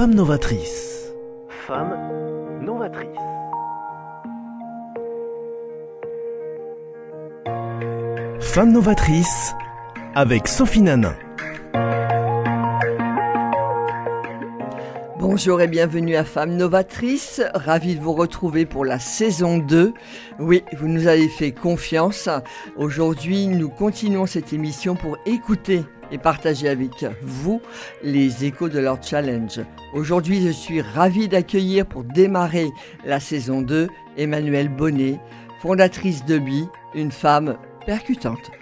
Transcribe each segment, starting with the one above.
Femme novatrice. Femme novatrice. Femme novatrice avec Sophie Nanin. Bonjour et bienvenue à Femme Novatrice, ravie de vous retrouver pour la saison 2. Oui, vous nous avez fait confiance. Aujourd'hui, nous continuons cette émission pour écouter et partager avec vous les échos de leur challenge. Aujourd'hui, je suis ravie d'accueillir pour démarrer la saison 2 Emmanuelle Bonnet, fondatrice de Bi, une femme percutante.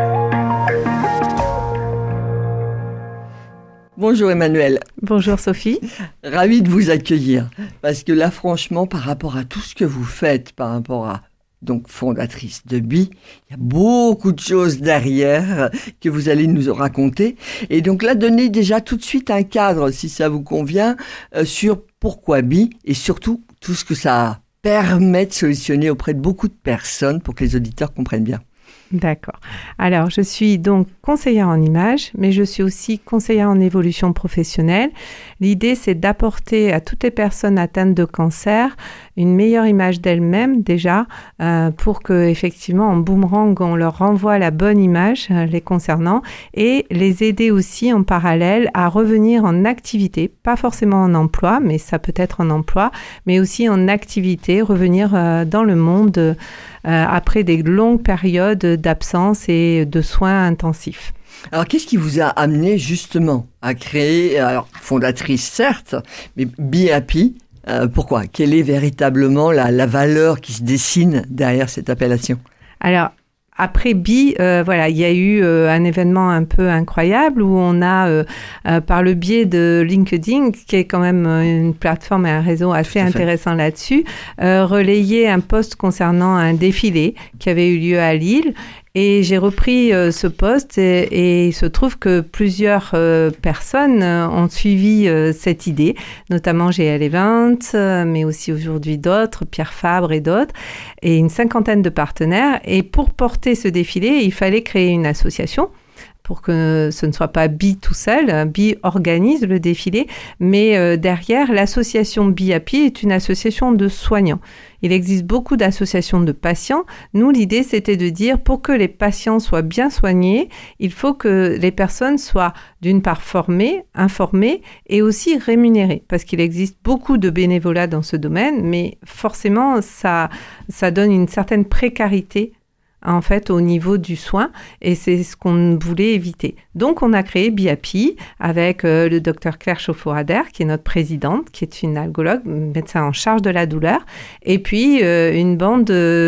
Bonjour Emmanuelle. Bonjour Sophie. Ravie de vous accueillir parce que là franchement par rapport à tout ce que vous faites, par rapport à donc fondatrice de Bi, il y a beaucoup de choses derrière que vous allez nous raconter et donc là donnez déjà tout de suite un cadre si ça vous convient sur pourquoi Bi et surtout tout ce que ça permet de solutionner auprès de beaucoup de personnes pour que les auditeurs comprennent bien. D'accord. Alors, je suis donc conseillère en image, mais je suis aussi conseillère en évolution professionnelle. L'idée, c'est d'apporter à toutes les personnes atteintes de cancer une meilleure image d'elles-mêmes déjà, pour que effectivement en boomerang, on leur renvoie la bonne image les concernant et les aider aussi en parallèle à revenir en activité, pas forcément en emploi, mais ça peut être en emploi, mais aussi en activité, revenir dans le monde après des longues périodes d'absence et de soins intensifs. Alors, qu'est-ce qui vous a amené justement à créer, alors fondatrice certes, mais Bi Happy, pourquoi ? Quelle est véritablement la valeur qui se dessine derrière cette appellation ? Alors, après Bi, voilà, il y a eu un événement un peu incroyable où on a, par le biais de LinkedIn, qui est quand même une plateforme et un réseau assez intéressant là-dessus, relayé un post concernant un défilé qui avait eu lieu à Lille. Et j'ai repris ce post et il se trouve que plusieurs personnes ont suivi cette idée, notamment GL Event, mais aussi aujourd'hui d'autres, Pierre Fabre et d'autres, et une cinquantaine de partenaires. Et pour porter ce défilé, il fallait créer une association pour que ce ne soit pas Bi tout seul. Bi organise le défilé, mais derrière, l'association Bi Happy est une association de soignants. Il existe beaucoup d'associations de patients. Nous, l'idée, c'était de dire, pour que les patients soient bien soignés, il faut que les personnes soient, d'une part, formées, informées et aussi rémunérées. Parce qu'il existe beaucoup de bénévolat dans ce domaine, mais forcément, ça donne une certaine précarité en fait, au niveau du soin, et c'est ce qu'on voulait éviter. Donc, on a créé Bi Happy avec le docteur Claire Chauffour-Ader, qui est notre présidente, qui est une algologue, médecin en charge de la douleur, et puis une bande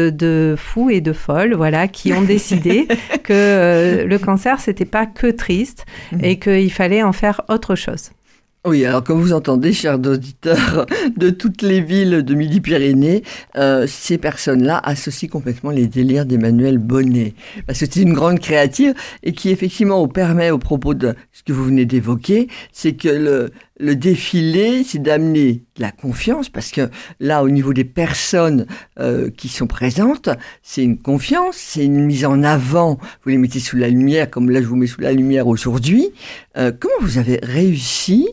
de fous et de folles, voilà, qui ont décidé que le cancer, c'était pas que triste, et qu'il fallait en faire autre chose. Oui, alors comme vous entendez, chers auditeurs de toutes les villes de Midi-Pyrénées, ces personnes-là associent complètement les délires d'Emmanuelle Bonnet. Parce que c'est une grande créative et qui effectivement permet, au propos de ce que vous venez d'évoquer, c'est que le défilé, c'est d'amener de la confiance, parce que là, au niveau des personnes qui sont présentes, c'est une confiance, c'est une mise en avant. Vous les mettez sous la lumière, comme là, je vous mets sous la lumière aujourd'hui. Comment vous avez réussi,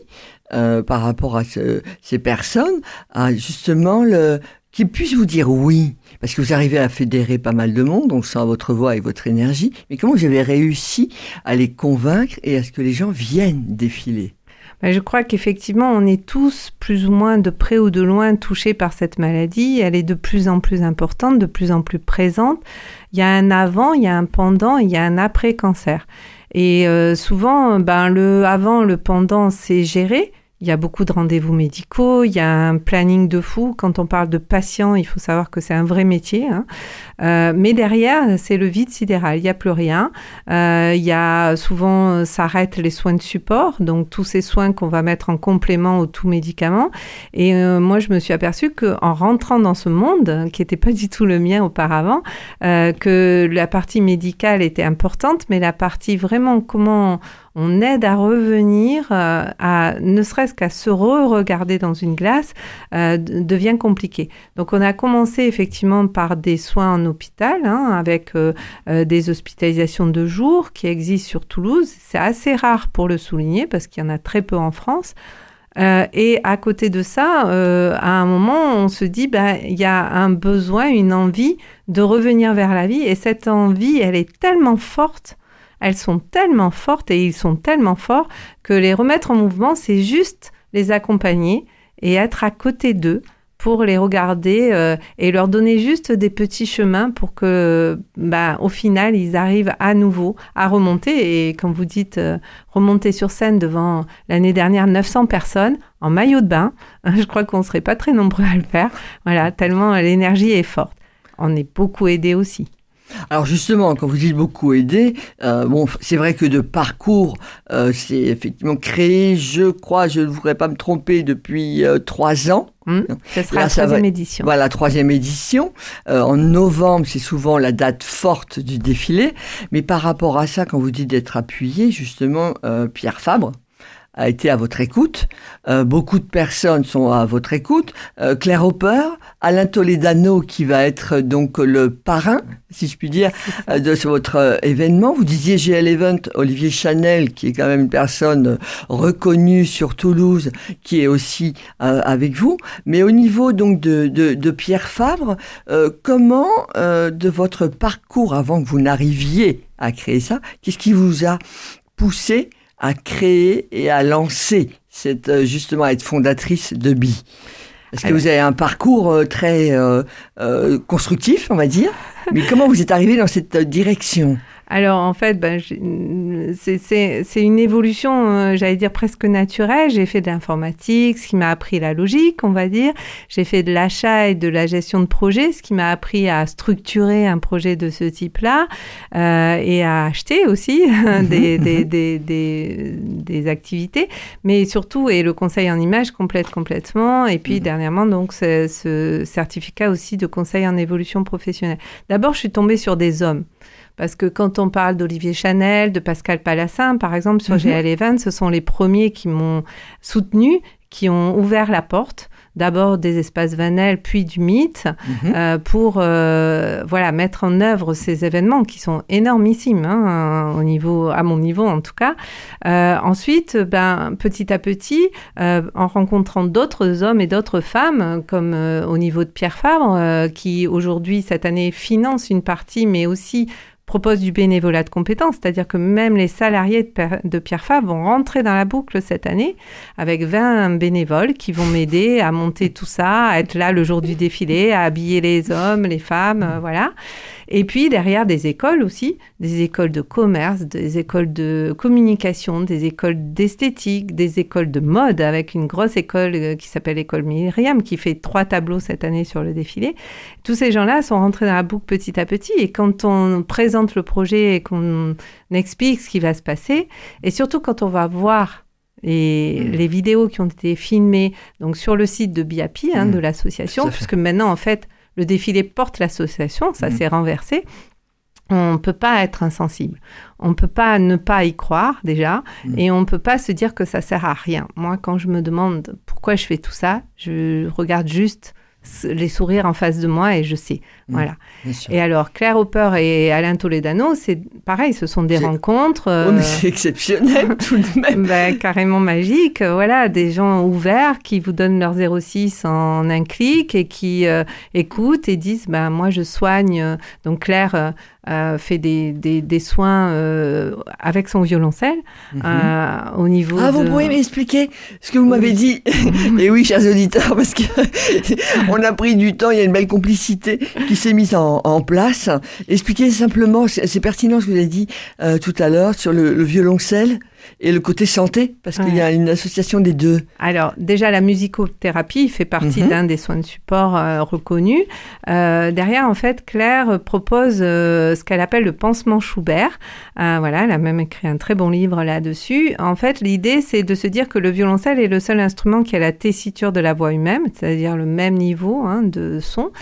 par rapport à ces personnes, à justement qu'ils puissent vous dire oui ? Parce que vous arrivez à fédérer pas mal de monde, on sent votre voix et votre énergie. Mais comment vous avez réussi à les convaincre et à ce que les gens viennent défiler ? Je crois qu'effectivement, on est tous plus ou moins de près ou de loin touchés par cette maladie. Elle est de plus en plus importante, de plus en plus présente. Il y a un avant, il y a un pendant, il y a un après-cancer. Et souvent, le avant, le pendant, c'est géré. Il y a beaucoup de rendez-vous médicaux, il y a un planning de fou. Quand on parle de patients, il faut savoir que c'est un vrai métier, hein. Mais derrière, c'est le vide sidéral. Il n'y a plus rien. Il y a souvent, s'arrêtent les soins de support, donc tous ces soins qu'on va mettre en complément aux tout médicaments. Et moi, je me suis aperçue qu'en rentrant dans ce monde, qui n'était pas du tout le mien auparavant, que la partie médicale était importante, mais la partie vraiment comment on aide à revenir, à ne serait-ce qu'à se re-regarder dans une glace, devient compliqué. Donc, on a commencé effectivement par des soins en hôpital, avec des hospitalisations de jour qui existent sur Toulouse. C'est assez rare pour le souligner parce qu'il y en a très peu en France. Et à côté de ça, à un moment, on se dit, il y a un besoin, une envie de revenir vers la vie. Et cette envie, elle est tellement forte, elles sont tellement fortes et ils sont tellement forts que les remettre en mouvement, c'est juste les accompagner et être à côté d'eux pour les regarder et leur donner juste des petits chemins pour que, au final, ils arrivent à nouveau à remonter. Et comme vous dites, remonter sur scène devant, l'année dernière, 900 personnes en maillot de bain. Je crois qu'on ne serait pas très nombreux à le faire. Voilà, tellement l'énergie est forte. On est beaucoup aidés aussi. Alors justement, quand vous dites beaucoup aider, c'est vrai que de parcours, c'est effectivement créé, je crois, je ne voudrais pas me tromper, depuis 3 ans. Ça sera la 3e édition. Voilà, 3e édition. En novembre, c'est souvent la date forte du défilé. Mais par rapport à ça, quand vous dites d'être appuyé, justement, Pierre Fabre a été à votre écoute. Beaucoup de personnes sont à votre écoute. Claire Hopper, Alain Toledano, qui va être donc le parrain, si je puis dire, de votre événement. Vous disiez GL Event, Olivier Chanel, qui est quand même une personne reconnue sur Toulouse, qui est aussi avec vous. Mais au niveau donc de Pierre Fabre, comment de votre parcours avant que vous n'arriviez à créer ça, qu'est-ce qui vous a poussé à créer et à lancer justement à être fondatrice de Bi? Parce que vous avez un parcours très constructif, on va dire. Mais comment vous êtes arrivée dans cette direction? Alors, en fait, c'est une évolution, j'allais dire, presque naturelle. J'ai fait de l'informatique, ce qui m'a appris la logique, on va dire. J'ai fait de l'achat et de la gestion de projet, ce qui m'a appris à structurer un projet de ce type-là et à acheter aussi des activités. Mais surtout, et le conseil en image complètement. Et puis, dernièrement, donc, ce certificat aussi de conseil en évolution professionnelle. D'abord, je suis tombée sur des hommes. Parce que quand on parle d'Olivier Chanel, de Pascal Palassin, par exemple, sur GL Event, ce sont les premiers qui m'ont soutenue, qui ont ouvert la porte, d'abord des espaces Vanel, puis du Mythe, pour mettre en œuvre ces événements qui sont énormissimes, à mon niveau en tout cas. Ensuite, petit à petit, en rencontrant d'autres hommes et d'autres femmes, comme au niveau de Pierre Fabre, qui aujourd'hui, cette année, finance une partie, mais aussi propose du bénévolat de compétences, c'est-à-dire que même les salariés de Pierre Fabre vont rentrer dans la boucle cette année avec 20 bénévoles qui vont m'aider à monter tout ça, à être là le jour du défilé, à habiller les hommes, les femmes, voilà. Et puis derrière des écoles aussi, des écoles de commerce, des écoles de communication, des écoles d'esthétique, des écoles de mode, avec une grosse école qui s'appelle l'école Myriam, qui fait 3 tableaux cette année sur le défilé. Tous ces gens-là sont rentrés dans la boucle petit à petit, et quand on présente le projet et qu'on explique ce qui va se passer, et surtout quand on va voir les vidéos qui ont été filmées donc sur le site de BIAPI, de l'association, puisque maintenant en fait le défilé porte l'association, ça s'est renversé. On ne peut pas être insensible. On ne peut pas ne pas y croire, déjà, et on ne peut pas se dire que ça ne sert à rien. Moi, quand je me demande pourquoi je fais tout ça, je regarde juste les sourires en face de moi et je sais. Voilà. Et alors, Claire Hopper et Alain Toledano, c'est pareil, ce sont des rencontres... mais c'est exceptionnel, tout de même. Carrément magique. Voilà, des gens ouverts qui vous donnent leur 06 en un clic et qui écoutent et disent, moi, je soigne. Donc, Claire fait des soins avec son violoncelle au niveau vous pouvez m'expliquer ce que vous m'avez dit? Et oui, chers auditeurs, parce que on a pris du temps, il y a une belle complicité qui s'est mise en place. Expliquez simplement, c'est pertinent ce que vous avez dit tout à l'heure sur le violoncelle et le côté santé, parce qu'il y a une association des deux. Alors, déjà, la musicothérapie fait partie d'un des soins de support reconnus. Derrière, en fait, Claire propose ce qu'elle appelle le pansement Schubert. Voilà, elle a même écrit un très bon livre là-dessus. En fait, l'idée, c'est de se dire que le violoncelle est le seul instrument qui a la tessiture de la voix humaine, c'est-à-dire le même niveau de son.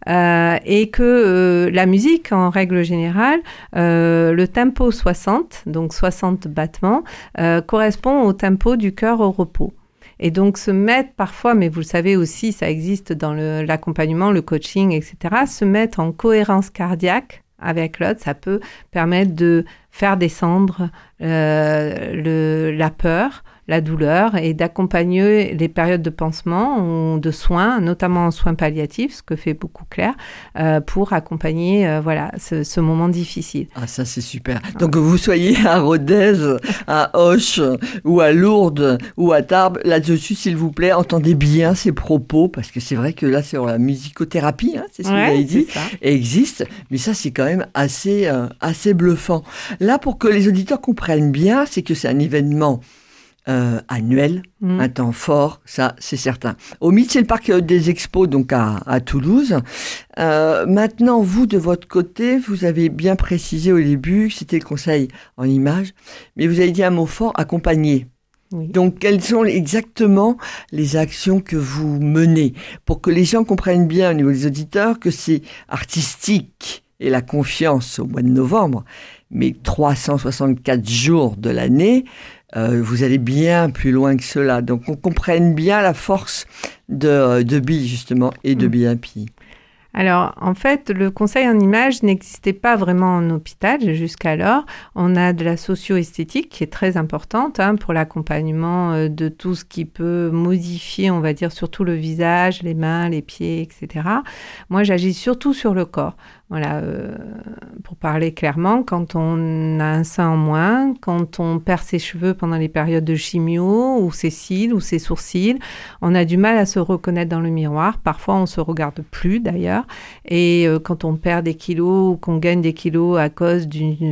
Et que la musique, en règle générale, le tempo 60, donc 60 battements, correspond au tempo du cœur au repos. Et donc se mettre parfois, mais vous le savez aussi, ça existe dans l'accompagnement, le coaching, etc., se mettre en cohérence cardiaque avec l'autre, ça peut permettre de faire descendre la peur, la douleur et d'accompagner les périodes de pansement ou de soins, notamment en soins palliatifs, ce que fait beaucoup Claire, pour accompagner ce moment difficile. Ah, ça c'est super. Donc que vous soyez à Rodez, à Auch ou à Lourdes ou à Tarbes, là-dessus s'il vous plaît, entendez bien ces propos, parce que c'est vrai que là c'est sur la musicothérapie, c'est ce que vous avez dit, existe, mais ça c'est quand même assez bluffant. Là, pour que les auditeurs comprennent bien, c'est que c'est un événement annuel, un temps fort, ça c'est certain. Au MIT, c'est le parc des expos, donc à Toulouse. Maintenant, vous, de votre côté, vous avez bien précisé au début que c'était le conseil en images, mais vous avez dit un mot fort, accompagner. Oui. Donc, quelles sont exactement les actions que vous menez pour que les gens comprennent bien au niveau des auditeurs que c'est artistique et la confiance au mois de novembre, mais 364 jours de l'année, vous allez bien plus loin que cela. Donc, on comprenne bien la force de Bi, justement, et de BIAPI. Alors, en fait, le conseil en images n'existait pas vraiment en hôpital jusqu'alors. On a de la socio-esthétique qui est très importante pour l'accompagnement de tout ce qui peut modifier, on va dire, surtout le visage, les mains, les pieds, etc. Moi, j'agis surtout sur le corps. Voilà, pour parler clairement, quand on a un sein en moins, quand on perd ses cheveux pendant les périodes de chimio, ou ses cils, ou ses sourcils, on a du mal à se reconnaître dans le miroir. Parfois, on ne se regarde plus d'ailleurs. Et quand on perd des kilos ou qu'on gagne des kilos à cause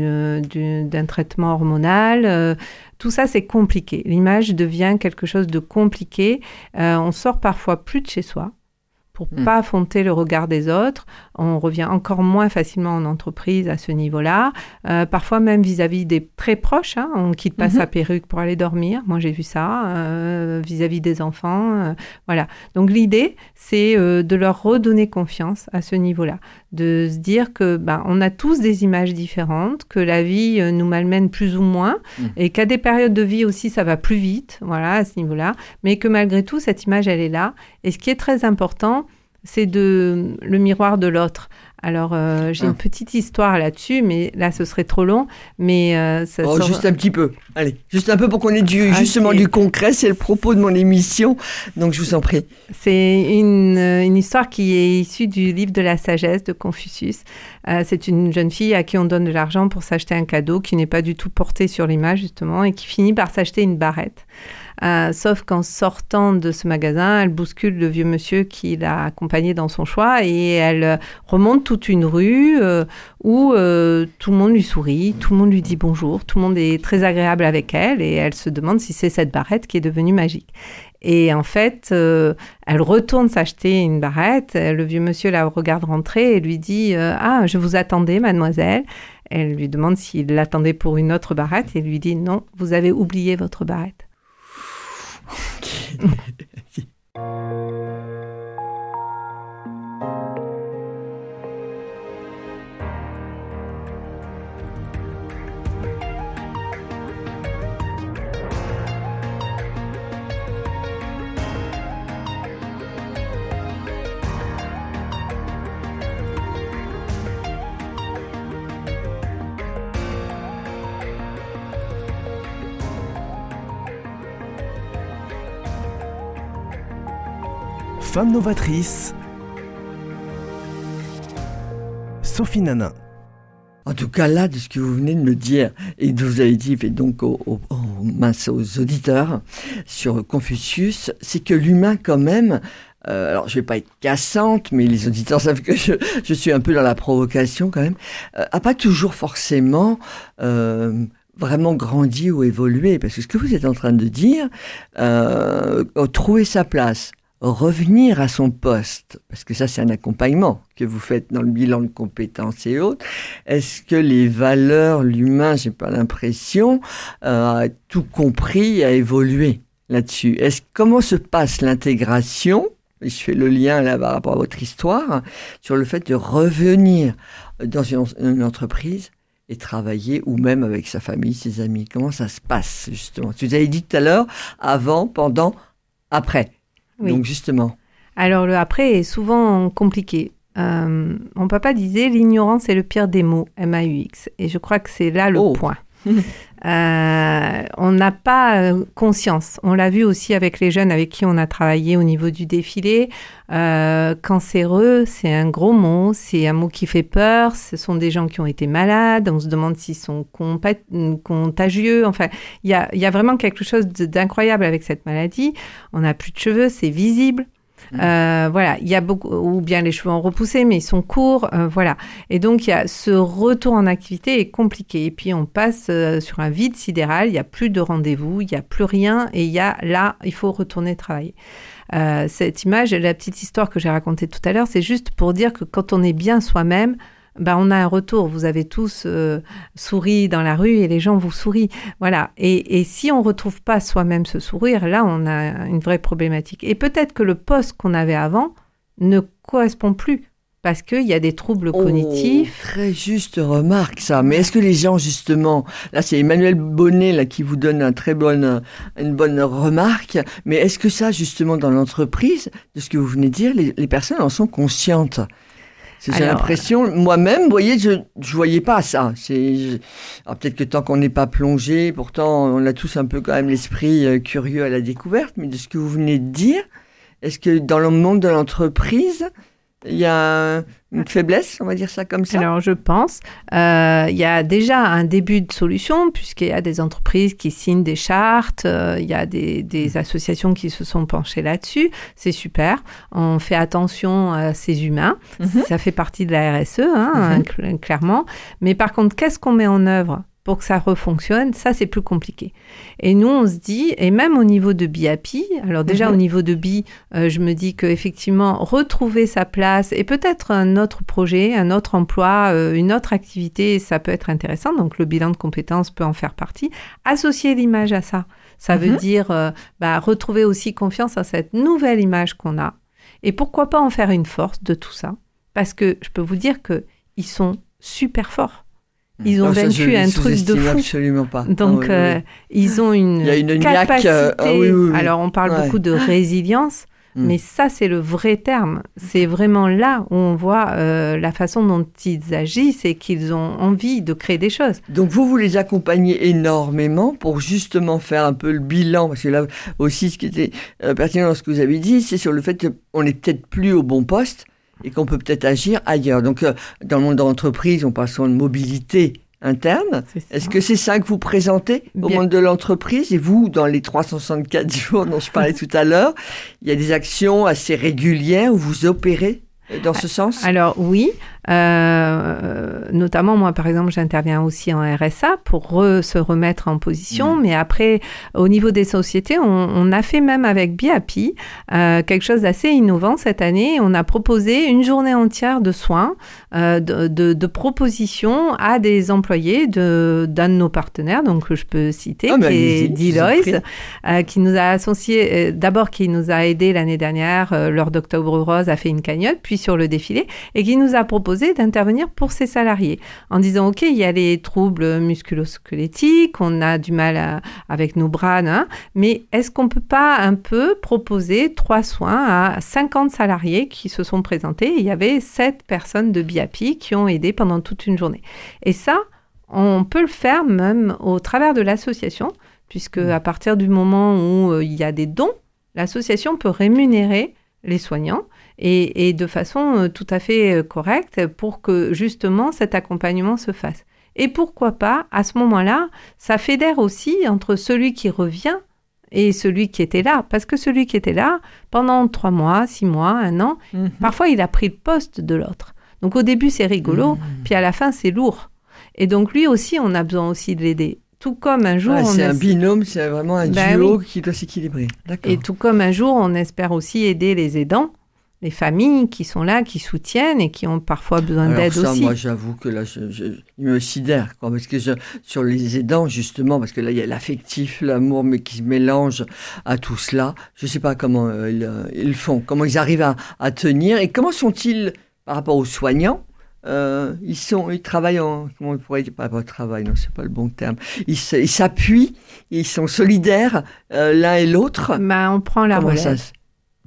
d'un traitement hormonal, tout ça, c'est compliqué. L'image devient quelque chose de compliqué. On sort parfois plus de chez soi pour pas affronter le regard des autres. On revient encore moins facilement en entreprise à ce niveau-là. Parfois même vis-à-vis des très proches, on ne quitte pas sa perruque pour aller dormir. Moi, j'ai vu ça vis-à-vis des enfants. Voilà. Donc, l'idée, c'est de leur redonner confiance à ce niveau-là, de se dire que on a tous des images différentes, que la vie nous malmène plus ou moins, et qu'à des périodes de vie aussi, ça va plus vite, voilà, à ce niveau-là, mais que malgré tout, cette image, elle est là. Et ce qui est très important, c'est le miroir de l'autre. Alors, j'ai une petite histoire là-dessus, mais là, ce serait trop long. Mais juste un petit peu. Allez, juste un peu pour qu'on ait justement du concret. C'est le propos de mon émission, donc je vous en prie. C'est une histoire qui est issue du livre de la sagesse de Confucius. C'est une jeune fille à qui on donne de l'argent pour s'acheter un cadeau qui n'est pas du tout porté sur l'image, justement, et qui finit par s'acheter une barrette. Sauf qu'en sortant de ce magasin, elle bouscule le vieux monsieur qui l'a accompagnée dans son choix et elle remonte toute une rue où tout le monde lui sourit, tout le monde lui dit bonjour, tout le monde est très agréable avec elle et elle se demande si c'est cette barrette qui est devenue magique. Et en fait, elle retourne s'acheter une barrette, le vieux monsieur la regarde rentrer et lui dit « Ah, je vous attendais, mademoiselle ». Elle lui demande s'il l'attendait pour une autre barrette et lui dit « Non, vous avez oublié votre barrette ». Femme novatrice, Sophie Nanin. En tout cas, là, de ce que vous venez de me dire, et que vous avez dit, et donc aux auditeurs sur Confucius, c'est que l'humain, quand même, alors je vais pas être cassante, mais les auditeurs savent que je suis un peu dans la provocation, quand même, a pas toujours forcément vraiment grandi ou évolué. Parce que ce que vous êtes en train de dire, trouver sa place, revenir à son poste, parce que ça c'est un accompagnement que vous faites dans le bilan de compétences et autres. Est-ce que les valeurs, l'humain, j'ai pas l'impression, a tout compris, a évolué là-dessus? Comment se passe l'intégration? Et je fais le lien là par rapport à votre histoire sur le fait de revenir dans une entreprise et travailler, ou même avec sa famille, ses amis. Comment ça se passe justement? Vous avez dit tout à l'heure, avant, pendant, après. Oui. Donc justement. Alors le après est souvent compliqué. Mon papa disait l'ignorance est le pire des mots, MAUX. Et je crois que c'est là le point. on n'a pas conscience. On l'a vu aussi avec les jeunes avec qui on a travaillé au niveau du défilé. Cancéreux, c'est un gros mot, c'est un mot qui fait peur. Ce sont des gens qui ont été malades. On se demande s'ils sont contagieux. Enfin, il y a vraiment quelque chose d'incroyable avec cette maladie. On n'a plus de cheveux, c'est visible. Voilà, il y a beaucoup, ou bien les cheveux ont repoussé, mais ils sont courts, voilà. Et donc, il y a ce retour en activité est compliqué. Et puis, on passe sur un vide sidéral. Il n'y a plus de rendez-vous, il n'y a plus rien. Et il faut retourner travailler. Cette image, la petite histoire que j'ai racontée tout à l'heure, c'est juste pour dire que quand on est bien soi-même, on a un retour. Vous avez tous souri dans la rue et les gens vous sourient. Voilà. Et si on ne retrouve pas soi-même ce sourire, là, on a une vraie problématique. Et peut-être que le poste qu'on avait avant ne correspond plus parce qu'il y a des troubles cognitifs. Très juste remarque, ça. Mais est-ce que les gens, justement, là, c'est Emmanuel Bonnet là, qui vous donne une bonne remarque, mais est-ce que ça, justement, dans l'entreprise, de ce que vous venez de dire, les personnes en sont conscientes ? J'ai l'impression, moi-même, vous voyez, je voyais pas ça. Alors peut-être que tant qu'on n'est pas plongé, pourtant on a tous un peu quand même l'esprit curieux à la découverte, mais de ce que vous venez de dire, est-ce que dans le monde de l'entreprise, il y a une faiblesse, on va dire ça comme ça? Alors, je pense. Il y a déjà un début de solution, puisqu'il y a des entreprises qui signent des chartes, il y a des associations qui se sont penchées là-dessus. C'est super. On fait attention à ces humains. Ça fait partie de la RSE, clairement. Mais par contre, qu'est-ce qu'on met en œuvre pour que ça refonctionne, ça, c'est plus compliqué. Et nous, on se dit, et même au niveau de BIAPI, alors déjà au niveau de BI, je me dis qu'effectivement, retrouver sa place et peut-être un autre projet, un autre emploi, une autre activité, ça peut être intéressant. Donc, le bilan de compétences peut en faire partie. Associer l'image à ça, ça veut dire retrouver aussi confiance à cette nouvelle image qu'on a. Et pourquoi pas en faire une force de tout ça? Parce que je peux vous dire qu'ils sont super forts. Ils ont vaincu un truc de fou. Absolument pas. Donc, ils ont une capacité. Oui. Alors, on parle beaucoup de résilience, mais ça, c'est le vrai terme. C'est vraiment là où on voit la façon dont ils agissent et qu'ils ont envie de créer des choses. Donc, vous les accompagnez énormément pour justement faire un peu le bilan. Parce que là aussi, ce qui était pertinent dans ce que vous avez dit, c'est sur le fait qu'on n'est peut-être plus au bon poste et qu'on peut peut-être agir ailleurs. Donc, dans le monde de l'entreprise, on parle souvent de mobilité interne. Est-ce que c'est ça que vous présentez au monde de l'entreprise? Et vous, dans les 364 jours dont je parlais tout à l'heure, il y a des actions assez régulières où vous opérez dans ce sens? Alors, oui. Notamment, moi, par exemple, j'interviens aussi en RSA pour se remettre en position. Mais après, au niveau des sociétés, on a fait même avec BIAPI quelque chose d'assez innovant cette année. On a proposé une journée entière de soins, de propositions à des employés d'un de nos partenaires, donc que je peux citer, qui est Deloitte, qui nous a associés, d'abord qui nous a aidés l'année dernière, lors d'Octobre Rose, a fait une cagnotte, puis sur le défilé, et qui nous a proposé d'intervenir pour ses salariés en disant OK, il y a les troubles musculo-squelettiques, on a du mal avec nos bras, mais est-ce qu'on peut pas un peu proposer 3 soins à 50 salariés qui se sont présentés? Il y avait 7 personnes de BIAPI qui ont aidé pendant toute une journée. Et ça, on peut le faire même au travers de l'association, puisque à partir du moment où il y a des dons, l'association peut rémunérer les soignants et de façon tout à fait correcte pour que justement cet accompagnement se fasse. Et pourquoi pas, à ce moment-là, ça fédère aussi entre celui qui revient et celui qui était là. Parce que celui qui était là, pendant 3 mois, 6 mois, 1 an, parfois il a pris le poste de l'autre. Donc au début c'est rigolo, puis à la fin c'est lourd. Et donc lui aussi, on a besoin aussi de l'aider. Tout comme un jour... c'est un binôme, c'est vraiment un duo qui doit s'équilibrer. D'accord. Et tout comme un jour, on espère aussi aider les aidants, les familles qui sont là, qui soutiennent et qui ont parfois besoin d'aide aussi. Moi, j'avoue que là, je me sidère, parce que sur les aidants, justement, parce que là, il y a l'affectif, l'amour, mais qui se mélange à tout cela. Je ne sais pas comment ils font, comment ils arrivent à tenir, et comment sont-ils par rapport aux soignants? Ils travaillent comment on pourrait dire, pas travail, non, c'est pas le bon terme. Ils s'appuient, ils sont solidaires l'un et l'autre. On prend la relève.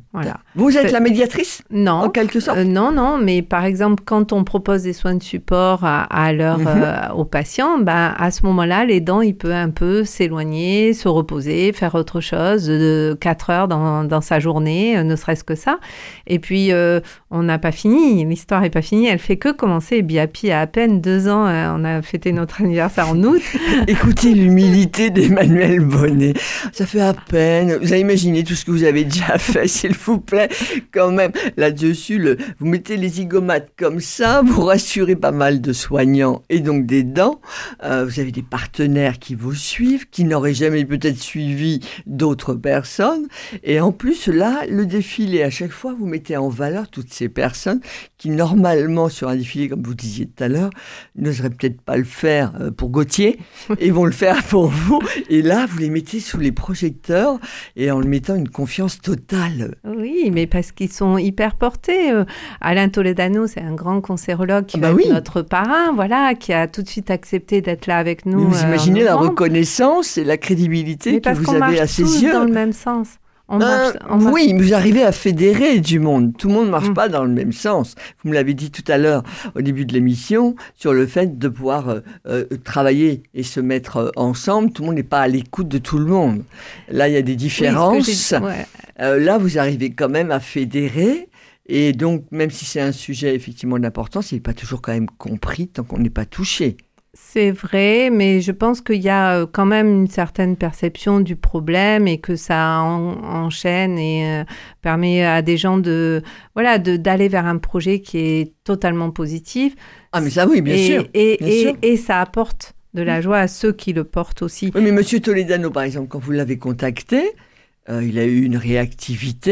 Voilà. Vous êtes la médiatrice ? Non. En quelque sorte ? Non, mais par exemple, quand on propose des soins de support aux patients, à ce moment-là, l'aidant, il peut un peu s'éloigner, se reposer, faire autre chose de 4 heures dans sa journée, ne serait-ce que ça. Et puis, on n'a pas fini, l'histoire n'est pas finie, elle fait que commencer. Biapi a à peine 2 ans, on a fêté notre anniversaire en août. Écoutez l'humilité d'Emmanuelle Bonnet, ça fait à peine, vous avez imaginé tout ce que vous avez déjà fait, s'il vous plaît, quand même, là-dessus, vous mettez les zygomates comme ça, vous rassurez pas mal de soignants et donc d'aidants, vous avez des partenaires qui vous suivent, qui n'auraient jamais peut-être suivi d'autres personnes, et en plus, là, le défilé, à chaque fois, vous mettez en valeur toutes ces personnes qui, normalement, sur un défilé, comme vous disiez tout à l'heure, n'oseraient peut-être pas le faire pour Gauthier, et vont le faire pour vous, et là, vous les mettez sous les projecteurs, et en le mettant une confiance totale. Oui, mais parce qu'ils sont hyper portés. Alain Toledano, c'est un grand cancérologue qui va être notre parrain, voilà, qui a tout de suite accepté d'être là avec nous. Mais vous imaginez la reconnaissance et la crédibilité que vous avez à ses yeux. Mais parce qu'on marche tous dans le même sens. Oui, mais vous arrivez à fédérer du monde. Tout le monde ne marche pas dans le même sens. Vous me l'avez dit tout à l'heure, au début de l'émission, sur le fait de pouvoir travailler et se mettre ensemble. Tout le monde n'est pas à l'écoute de tout le monde. Là, il y a des différences. Là, vous arrivez quand même à fédérer. Et donc, même si c'est un sujet effectivement d'importance, il n'est pas toujours quand même compris tant qu'on n'est pas touché. C'est vrai, mais je pense qu'il y a quand même une certaine perception du problème et que ça enchaîne et permet à des gens d'aller vers un projet qui est totalement positif. Ah, mais ça, oui, bien sûr. Et ça apporte de la joie à ceux qui le portent aussi. Oui, mais Monsieur Toledano, par exemple, quand vous l'avez contacté, il a eu une réactivité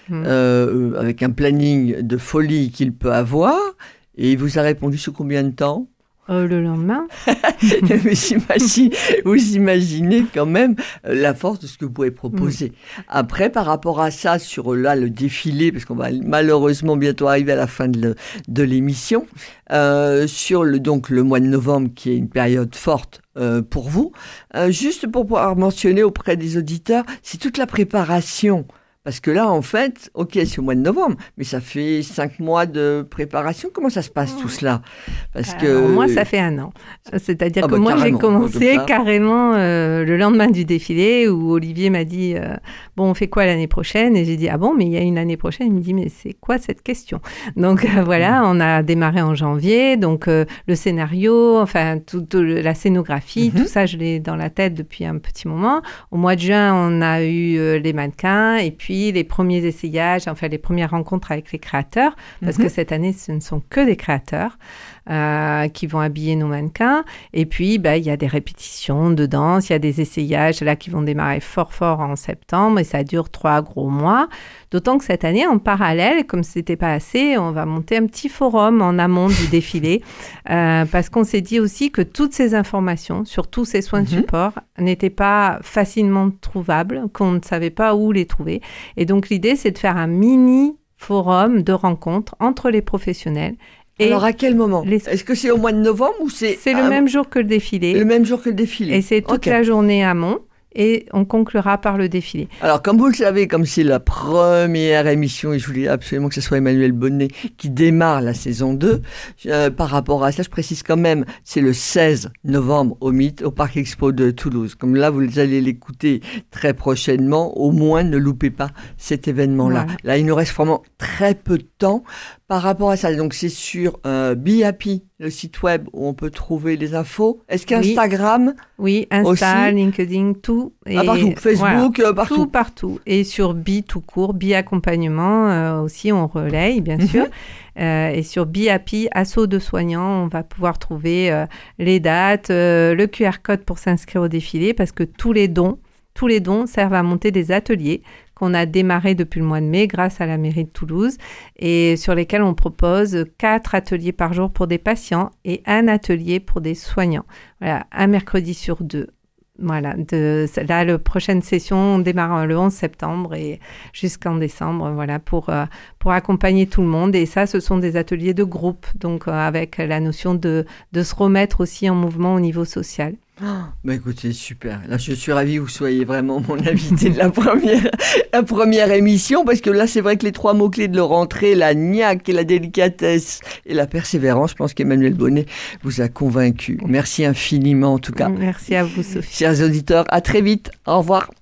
avec un planning de folie qu'il peut avoir et il vous a répondu sous combien de temps ? Le lendemain. Vous imaginez quand même la force de ce que vous pouvez proposer. Après, par rapport à ça, sur le défilé, parce qu'on va malheureusement bientôt arriver à la fin de l'émission, sur le mois de novembre, qui est une période forte pour vous, juste pour pouvoir mentionner auprès des auditeurs, c'est toute la préparation. Parce que là, en fait, ok, c'est au mois de novembre, mais ça fait 5 mois de préparation. Comment ça se passe tout cela ? Parce que moi, ça fait 1 an. C'est-à-dire que moi, j'ai commencé carrément le lendemain du défilé où Olivier m'a dit bon, on fait quoi l'année prochaine ? Et j'ai dit ah bon, mais il y a une année prochaine. Il me dit mais c'est quoi cette question ? Donc voilà, on a démarré en janvier. Donc le scénario, enfin toute la scénographie, tout ça, je l'ai dans la tête depuis un petit moment. Au mois de juin, on a eu les mannequins et puis les premiers essayages, enfin les premières rencontres avec les créateurs, parce que cette année, ce ne sont que des créateurs qui vont habiller nos mannequins. Et puis, il y a des répétitions de danse, il y a des essayages là qui vont démarrer fort en septembre et ça dure 3 gros mois. D'autant que cette année, en parallèle, comme ce n'était pas assez, on va monter un petit forum en amont du défilé parce qu'on s'est dit aussi que toutes ces informations sur tous ces soins de support n'étaient pas facilement trouvables, qu'on ne savait pas où les trouver. Et donc, l'idée, c'est de faire un mini forum de rencontres entre les professionnels. Alors, à quel moment ? Est-ce que c'est au mois de novembre ou c'est le même jour que le défilé. Le même jour que le défilé. Et c'est toute la journée amont. Et on conclura par le défilé. Alors, comme vous le savez, comme c'est la première émission, et je voulais absolument que ce soit Emmanuelle Bonnet qui démarre la saison 2, par rapport à ça, je précise quand même, c'est le 16 novembre au MIT, au Parc Expo de Toulouse. Comme là, vous allez l'écouter très prochainement, au moins ne loupez pas cet événement-là. Voilà. Là, il nous reste vraiment très peu de temps par rapport à ça. Donc, c'est sur Biapi, le site web où on peut trouver les infos. Est-ce qu'Instagram ? Oui, Insta, aussi LinkedIn, tout. Et partout, Facebook, partout. Partout. Et sur Bi tout court, Bi accompagnement aussi, on relaye, bien sûr. Et sur Biapi, assaut de soignants, on va pouvoir trouver les dates, le QR code pour s'inscrire au défilé, parce que tous les dons servent à monter des ateliers qu'on a démarré depuis le mois de mai grâce à la mairie de Toulouse et sur lesquels on propose 4 ateliers par jour pour des patients et 1 atelier pour des soignants. Voilà, un mercredi sur 2. Voilà, là, la prochaine session démarre le 11 septembre et jusqu'en décembre, voilà, pour accompagner tout le monde. Et ça, ce sont des ateliers de groupe, donc avec la notion de se remettre aussi en mouvement au niveau social. Bah écoutez, super. Là, je suis ravie que vous soyez vraiment mon invité de la première émission, parce que là, c'est vrai que les 3 mots-clés de leur rentrée, la niaque et la délicatesse et la persévérance, je pense qu'Emmanuelle Bonnet vous a convaincu. Merci infiniment, en tout cas. Merci à vous, Sophie. Chers auditeurs, à très vite. Au revoir.